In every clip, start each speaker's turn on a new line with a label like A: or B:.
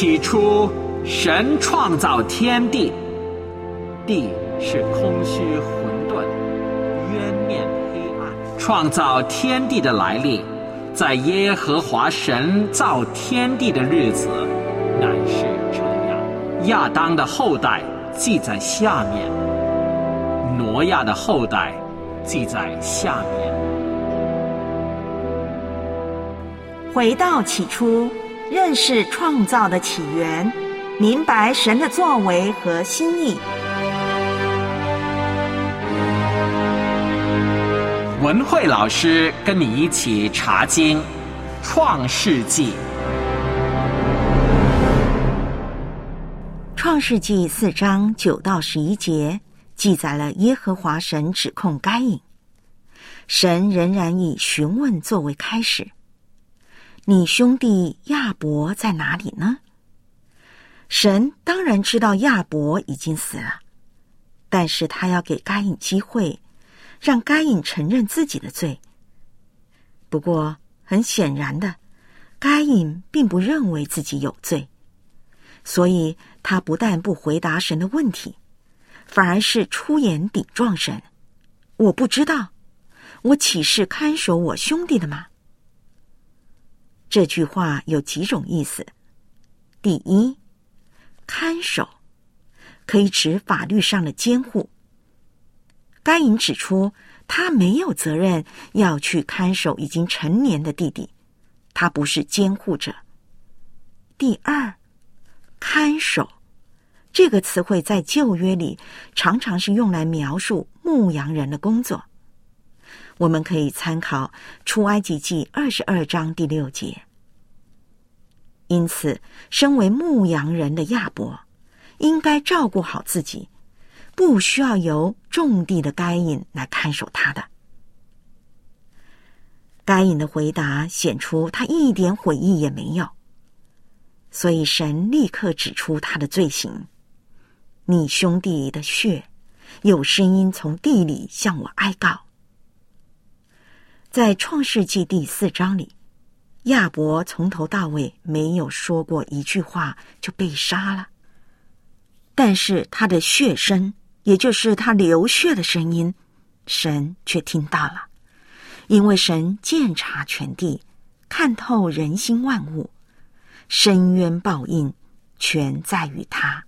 A: 起初，神创造天地，地是空虚混沌，渊面黑暗。创造天地的来历，在耶和华神造天地的日子，乃是这样。亚当的后代记在下面，挪亚的后代记在下面。
B: 回到起初，认识创造的起源，明白神的作为和心意。
A: 文慧老师跟你一起查经《创世纪》。
B: 创世纪4章9到11节记载了耶和华神指控该隐，神仍然以询问作为开始。你兄弟亚伯在哪里呢？神当然知道亚伯已经死了，但是他要给该隐机会，让该隐承认自己的罪。不过很显然的，该隐并不认为自己有罪，所以他不但不回答神的问题，反而是出言顶撞神。我不知道，我岂是看守我兄弟的吗？这句话有几种意思。第一，看守可以指法律上的监护。该隐指出他没有责任要去看守已经成年的弟弟，他不是监护者。第二，看守这个词汇在旧约里常常是用来描述牧羊人的工作。我们可以参考出埃及记22章第6节。因此，身为牧羊人的亚伯应该照顾好自己，不需要由种地的该隐来看守他的。该隐的回答显出他一点悔意也没有，所以神立刻指出他的罪行：你兄弟的血有声音从地里向我哀告。在创世纪第4章里，亚伯从头到尾没有说过一句话就被杀了，但是他的血声，也就是他流血的声音，神却听到了。因为神鉴察全地，看透人心万物，深渊报应全在于他。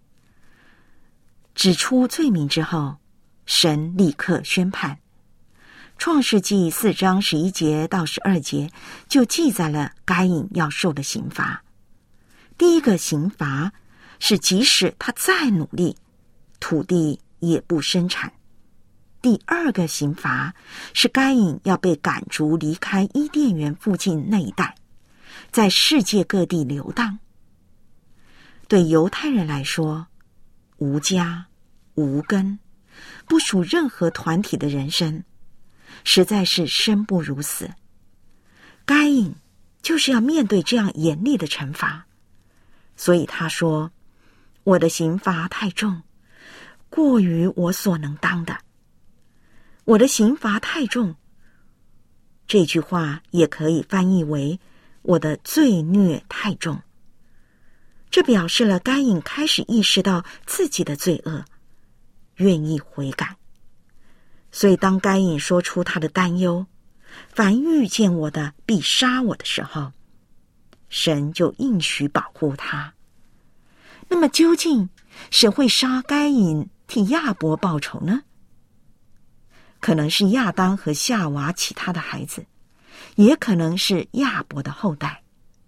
B: 指出罪名之后，神立刻宣判。创世纪4章11节到12节就记载了该隐要受的刑罚。第一个刑罚是即使他再努力，土地也不生产。第二个刑罚是该隐要被赶逐离开伊甸园附近那一带，在世界各地流荡。对犹太人来说，无家无根，不属任何团体的人生实在是生不如死。该隐就是要面对这样严厉的惩罚，所以他说：我的刑罚太重，过于我所能当的。我的刑罚太重，这句话也可以翻译为我的罪孽太重。这表示了该隐开始意识到自己的罪恶，愿意悔改。所以当该隐说出他的担忧，凡遇见我的必杀我的时候，神就应许保护他。那么究竟谁会杀该隐替亚伯报仇呢？可能是亚当和夏娃其他的孩子，也可能是亚伯的后代。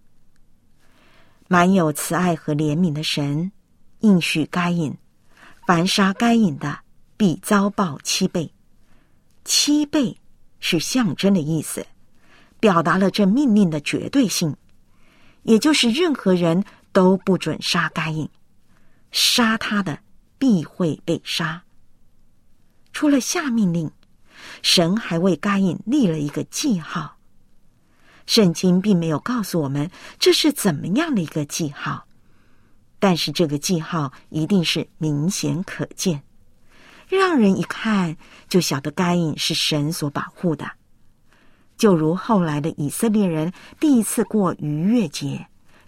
B: 满有慈爱和怜悯的神应许该隐，凡杀该隐的必遭报7倍。7倍是象征的意思，表达了这命令的绝对性，也就是任何人都不准杀该隐，杀他的必会被杀。除了下命令，神还为该隐立了一个记号。圣经并没有告诉我们这是怎么样的一个记号，但是这个记号一定是明显可见，让人一看就晓得该隐是神所保护的。就如后来的以色列人第一次过逾越节，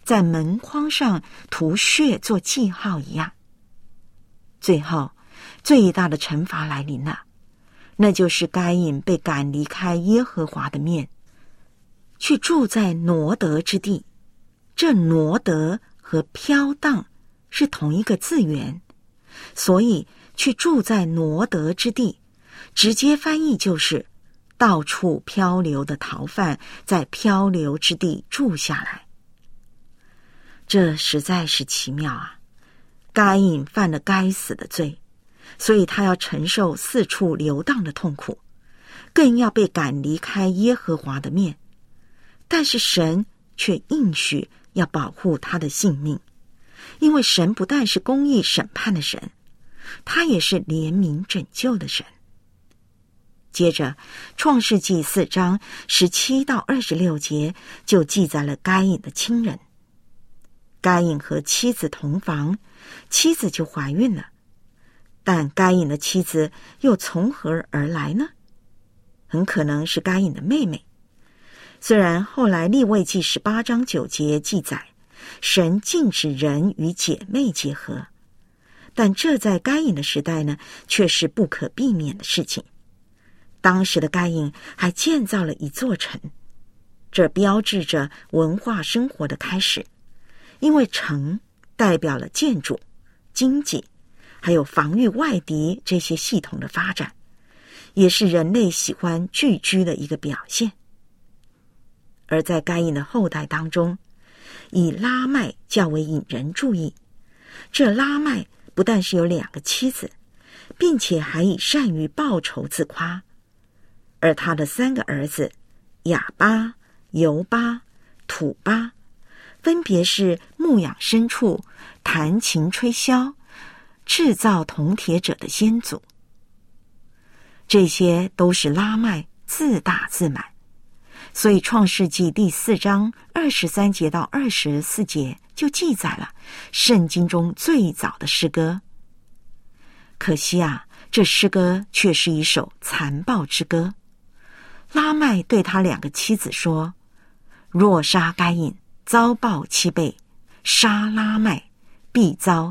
B: 在门框上涂血做记号一样。最后，最大的惩罚来临了，那就是该隐被赶离开耶和华的面，去住在挪得之地。这挪得和飘荡是同一个字源，所以去住在挪得之地，直接翻译就是到处漂流的逃犯在漂流之地住下来。这实在是奇妙啊！该隐犯了该死的罪，所以他要承受四处流荡的痛苦，更要被赶离开耶和华的面。但是神却应许要保护他的性命，因为神不但是公义审判的神，他也是怜悯拯救的神。接着创世纪4章17到26节就记载了该隐的亲人。该隐和妻子同房，妻子就怀孕了，但该隐的妻子又从何而来呢？很可能是该隐的妹妹。虽然后来利未记18章9节记载神禁止人与姐妹结合，但这在该隐的时代呢，却是不可避免的事情。当时的该隐还建造了一座城，这标志着文化生活的开始，因为城代表了建筑、经济，还有防御外敌这些系统的发展，也是人类喜欢聚居的一个表现。而在该隐的后代当中，以拉麦较为引人注意。这拉麦不但是有2个妻子，并且还以善于报仇自夸。而他的3个儿子亚巴、犹巴、土巴，分别是牧养牲畜、弹琴吹箫、制造铜铁者的先祖。这些都是拉麦自大自满，所以创世纪第4章23节到24节就记载了圣经中最早的诗歌。可惜啊，这诗歌却是一首残暴之歌。拉麦对他2个妻子说，若杀该隐，遭报7倍；杀拉麦，必遭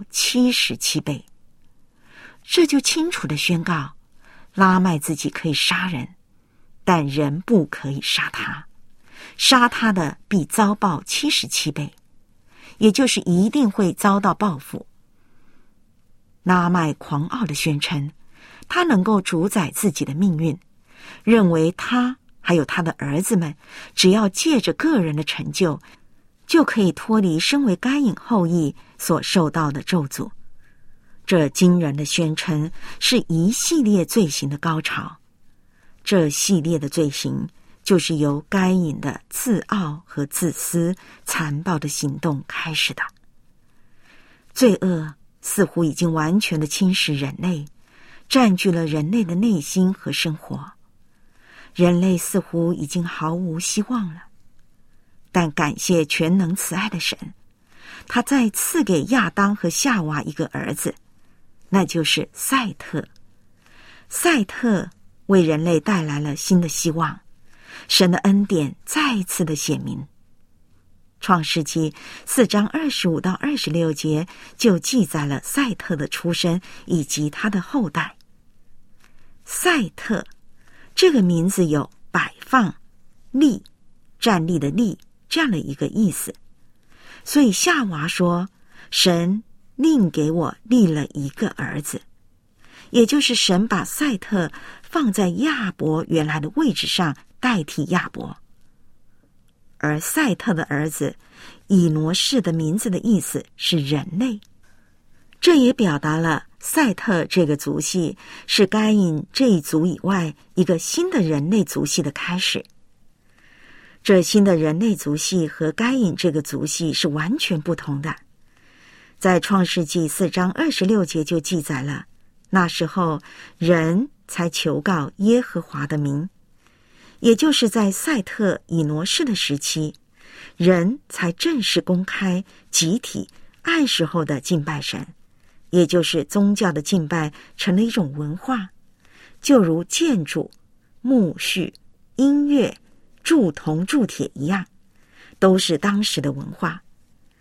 B: 77倍。这就清楚地宣告，拉麦自己可以杀人，但人不可以杀他，杀他的必遭报77倍，也就是一定会遭到报复。拉麦狂傲地宣称，他能够主宰自己的命运，认为他还有他的儿子们，只要借着个人的成就，就可以脱离身为该隐后裔所受到的咒诅。这惊人的宣称是一系列罪行的高潮。这系列的罪行就是由该隐的自傲和自私、残暴的行动开始的。罪恶似乎已经完全的侵蚀人类，占据了人类的内心和生活。人类似乎已经毫无希望了，但感谢全能慈爱的神，他再赐给亚当和夏娃一个儿子，那就是赛特。赛特为人类带来了新的希望，神的恩典再一次的显明。创世纪4章25到26节就记载了赛特的出生以及他的后代。赛特这个名字有摆放、立、站立的立这样的一个意思，所以夏娃说，神另给我立了一个儿子，也就是神把赛特放在亚伯原来的位置上，代替亚伯。而赛特的儿子以挪士的名字的意思是人类，这也表达了赛特这个族系是该隐这一族以外一个新的人类族系的开始。这新的人类族系和该隐这个族系是完全不同的。在创世纪4章26节就记载了，那时候人才求告耶和华的名，也就是在赛特以挪士的时期，人才正式公开集体按时候的敬拜神，也就是宗教的敬拜成了一种文化，就如建筑、木序、音乐、铸铜铸铁一样，都是当时的文化。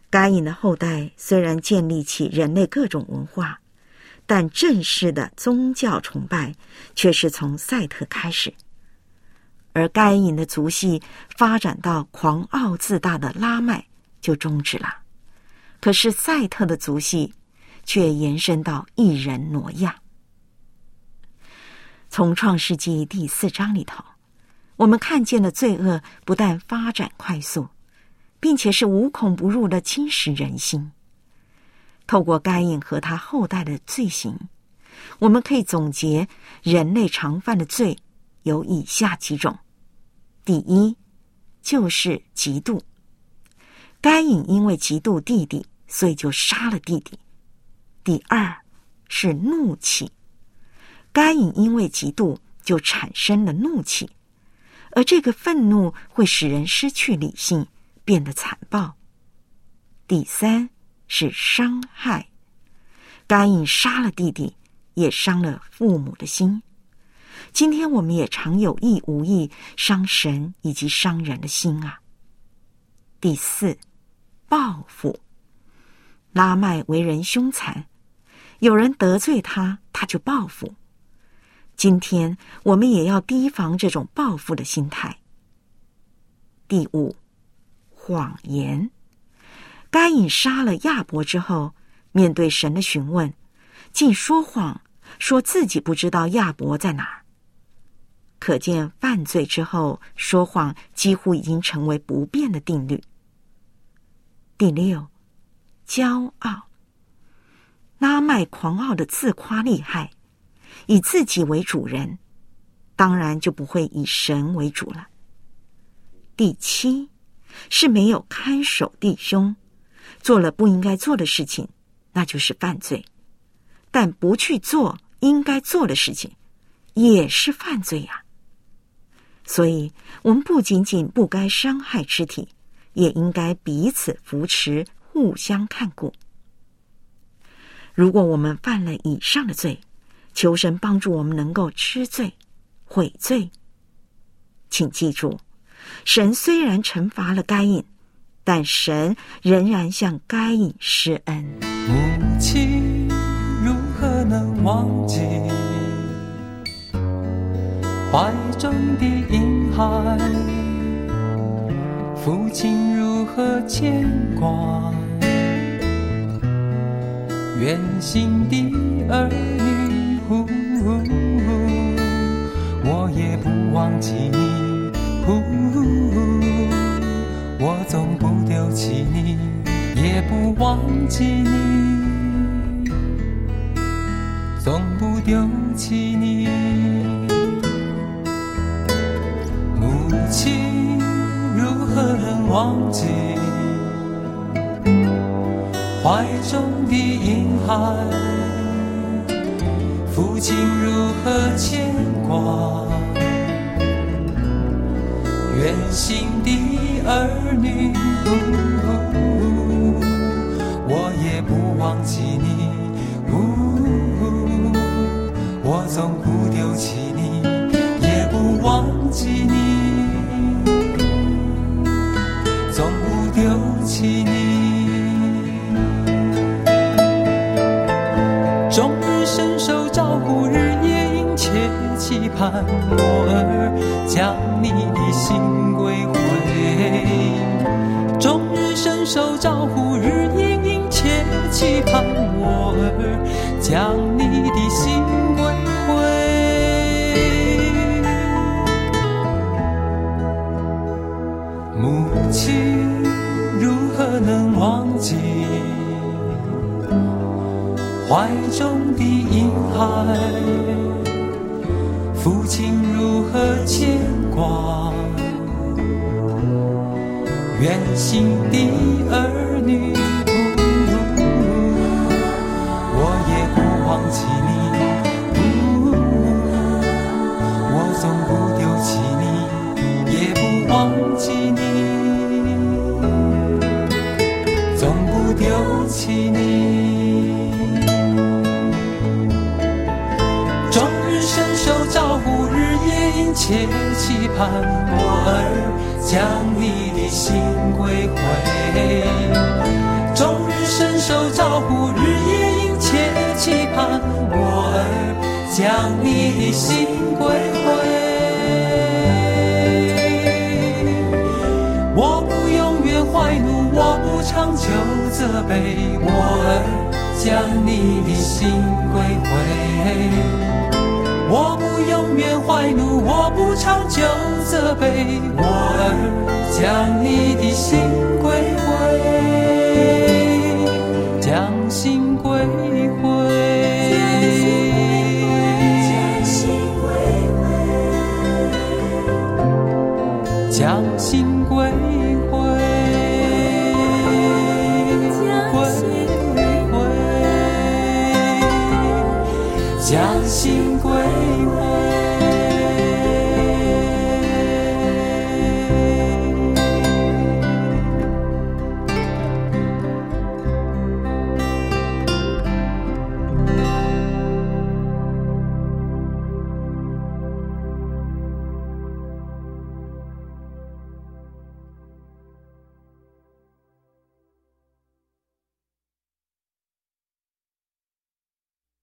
B: 该隐的后代虽然建立起人类各种文化，但正式的宗教崇拜却是从赛特开始。而该隐的族系发展到狂傲自大的拉麦就终止了，可是赛特的族系却延伸到一人挪亚。从创世纪第4章里头，我们看见了罪恶不但发展快速，并且是无孔不入的侵蚀人心。透过该隐和他后代的罪行，我们可以总结人类常犯的罪有以下几种。第一，就是嫉妒。该隐因为嫉妒弟弟，所以就杀了弟弟。第二是怒气。该隐因为嫉妒就产生了怒气，而这个愤怒会使人失去理性，变得残暴。第三是伤害。该隐杀了弟弟，也伤了父母的心。今天我们也常有意无意伤神以及伤人的心啊。第四，报复。拉麦为人凶残，有人得罪他，他就报复。今天我们也要提防这种报复的心态。第五，谎言。该隐杀了亚伯之后，面对神的询问，竟说谎，说自己不知道亚伯在哪儿。可见犯罪之后，说谎几乎已经成为不变的定律。第六，骄傲。拉麦狂傲的自夸厉害，以自己为主人，当然就不会以神为主了。第七，是没有看守弟兄，做了不应该做的事情，那就是犯罪。但不去做应该做的事情，也是犯罪呀。所以我们不仅仅不该伤害肢体，也应该彼此扶持，互相看顾。如果我们犯了以上的罪，求神帮助我们能够知罪、悔罪。请记住，神虽然惩罚了该隐，但神仍然向该隐施恩。
C: 母亲如何能忘记怀中的婴孩？父亲如何牵挂远行的儿女？我也不忘记你，我总不丢弃你，也不忘记你，总不丢弃你。母亲如何能忘记怀中的婴孩？父亲如何牵挂远行的儿女？我也不忘记你，我总不丢弃你，也不忘记你，总不丢弃你。终日伸手招呼，日夜殷切期盼，我儿将你的心归回。终日伸手招呼，日夜殷切期盼，我儿将你的心归回。母亲如何能忘记怀中的婴孩？父亲如何牵挂远行的儿女？我也不忘记你，我总不丢弃你，也不忘记你，总不丢弃你。终日伸手招呼，日夜殷切期盼，我儿将你的心归回。 受照顾，日夜殷切期盼，我儿将你的心归回。我不永远怀怒，我不长久责备，我儿将你的心归回。我不永远怀怒，我不长久责备，我儿将你的心归回，将心归回，将心归回，将心归回。